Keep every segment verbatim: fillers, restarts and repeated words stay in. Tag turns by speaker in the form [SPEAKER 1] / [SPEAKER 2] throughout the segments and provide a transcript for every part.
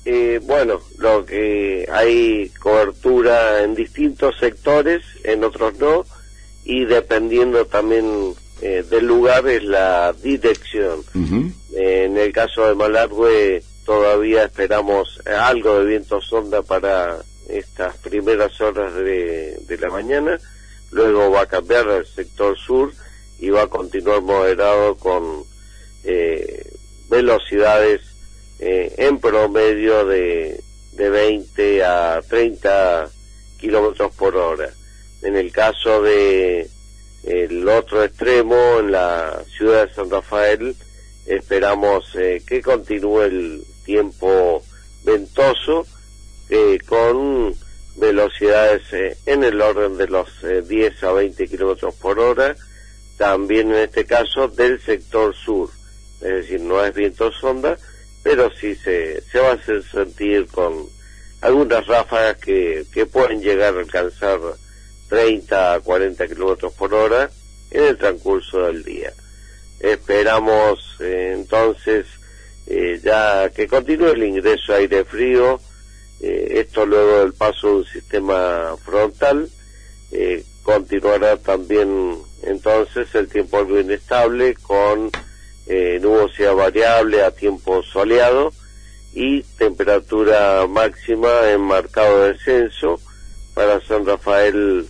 [SPEAKER 1] Eh, bueno, lo que hay cobertura en distintos sectores, en otros no, y dependiendo también eh, del lugar es la dirección. Uh-huh. Eh, en el caso de Malargüe todavía esperamos algo de viento sonda para estas primeras horas de, de la mañana, luego va a cambiar al sector sur y va a continuar moderado con eh, velocidades eh, en promedio de, de veinte a treinta kilómetros por hora. En el caso de el otro extremo, en la ciudad de San Rafael, esperamos eh, que continúe el tiempo ventoso eh, con velocidades eh, en el orden de los eh, diez a veinte kilómetros por hora, también en este caso del sector sur, es decir, no es viento sonda, pero sí se, se va a hacer sentir con algunas ráfagas que, que pueden llegar a alcanzar treinta a cuarenta kilómetros por hora en el transcurso del día. Esperamos eh, entonces eh, ya que continúe el ingreso de aire frío, eh, esto luego del paso de un sistema frontal, eh, continuará también entonces el tiempo algo inestable con eh, nubosidad variable a tiempo soleado y temperatura máxima en marcado descenso. Para San Rafael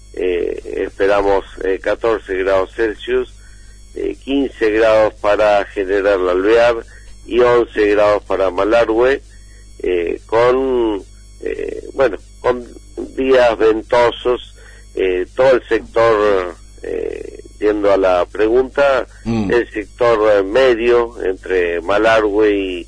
[SPEAKER 1] eh, esperamos eh, catorce grados Celsius, eh, quince grados para General Alvear y once grados para Malargüe, eh, con eh, bueno con días ventosos, eh, todo el sector, eh, yendo a la pregunta, mm. el sector medio entre Malargüe y,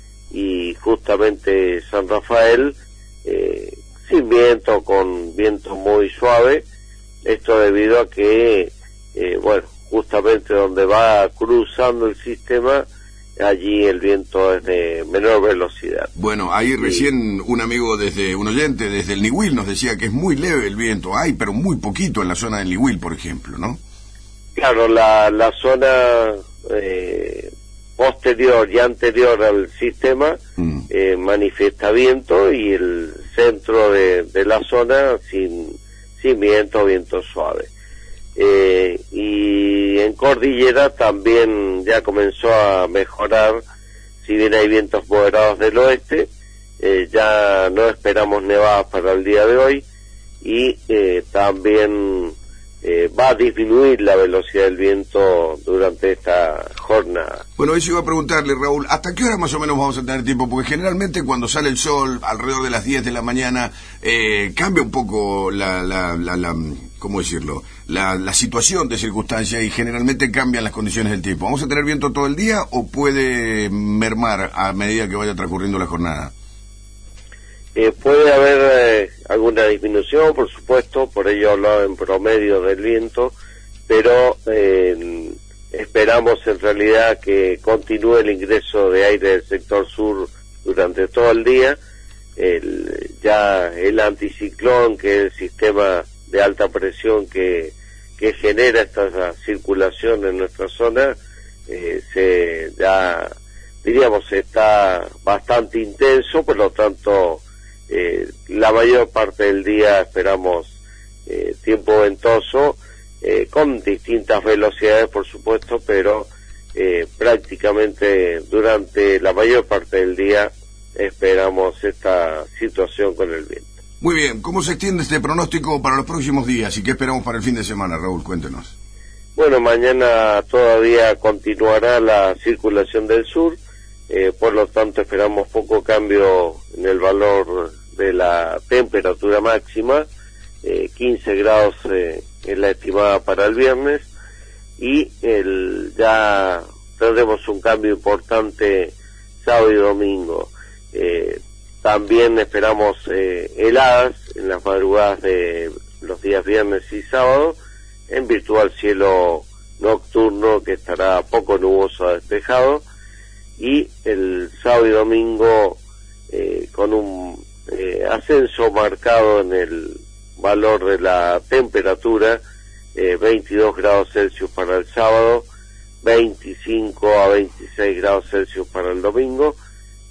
[SPEAKER 1] y justamente San Rafael, eh, sin viento, con viento muy suave, esto debido a que eh, bueno, justamente donde va cruzando el sistema, allí el viento es de menor velocidad.
[SPEAKER 2] Bueno, ahí recién un amigo, desde un oyente desde el Niwil, nos decía que es muy leve el viento, hay pero muy poquito en la zona del Niwil, por ejemplo, ¿no?
[SPEAKER 1] Claro, la, la zona eh, posterior y anterior al sistema mm. eh, manifiesta viento, y el centro de, de la zona sin, sin viento, viento suave. Eh, y en cordillera también ya comenzó a mejorar, si bien hay vientos moderados del oeste, eh, ya no esperamos nevadas para el día de hoy, y eh, también eh, va a disminuir la velocidad del viento durante esta jornada.
[SPEAKER 2] Bueno, eso iba a preguntarle, Raúl, ¿hasta qué hora más o menos vamos a tener tiempo? Porque generalmente cuando sale el sol, alrededor de las diez de la mañana, eh, cambia un poco la, la, la, la ¿cómo decirlo?, la, la situación de circunstancia, y generalmente cambian las condiciones del tiempo. ¿Vamos a tener viento todo el día o puede mermar a medida que vaya transcurriendo la jornada?
[SPEAKER 1] Eh, puede haber eh, alguna disminución, por supuesto, por ello hablaba en promedio del viento, pero eh, esperamos en realidad que continúe el ingreso de aire del sector sur durante todo el día. El, ya el anticiclón, que es el sistema de alta presión que, que genera esta circulación en nuestra zona, eh, se ya diríamos está bastante intenso, por lo tanto eh, la mayor parte del día esperamos eh, tiempo ventoso, eh, con distintas velocidades por supuesto, pero eh, prácticamente durante la mayor parte del día esperamos esta situación con el viento.
[SPEAKER 2] Muy bien, ¿cómo se extiende este pronóstico para los próximos días y qué esperamos para el fin de semana, Raúl? Cuéntenos.
[SPEAKER 1] Bueno, mañana todavía continuará la circulación del sur, eh, por lo tanto esperamos poco cambio en el valor de la temperatura máxima, eh, quince grados eh, es la estimada para el viernes, y el, ya tendremos un cambio importante sábado y domingo. Eh, También esperamos eh, heladas en las madrugadas de los días viernes y sábado, en virtud al cielo nocturno que estará poco nuboso a despejado, y el sábado y domingo eh, con un eh, ascenso marcado en el valor de la temperatura, eh, veintidós grados Celsius para el sábado, veinticinco a veintiséis grados Celsius para el domingo.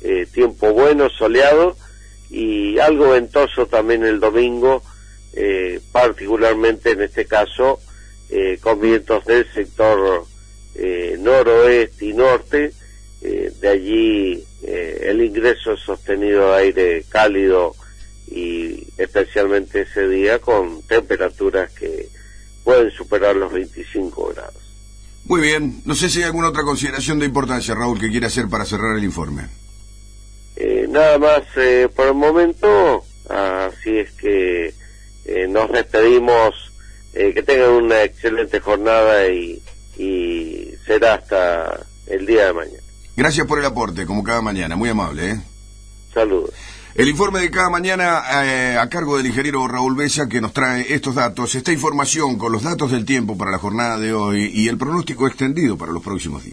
[SPEAKER 1] eh, tiempo bueno, soleado, y algo ventoso también el domingo, eh, particularmente en este caso, eh, con vientos del sector eh, noroeste y norte, eh, de allí eh, el ingreso sostenido de aire cálido, y especialmente ese día con temperaturas que pueden superar los veinticinco grados.
[SPEAKER 2] Muy bien, no sé si hay alguna otra consideración de importancia, Raúl, que quiera hacer para cerrar el informe.
[SPEAKER 1] Eh, nada más eh, por el momento, así es que eh, nos despedimos, eh, que tengan una excelente jornada y, y será hasta el día de mañana.
[SPEAKER 2] Gracias por el aporte, como cada mañana, muy amable, ¿eh?
[SPEAKER 1] Saludos.
[SPEAKER 2] El informe de cada mañana eh, a cargo del ingeniero Raúl Besa, que nos trae estos datos, esta información con los datos del tiempo para la jornada de hoy y el pronóstico extendido para los próximos días.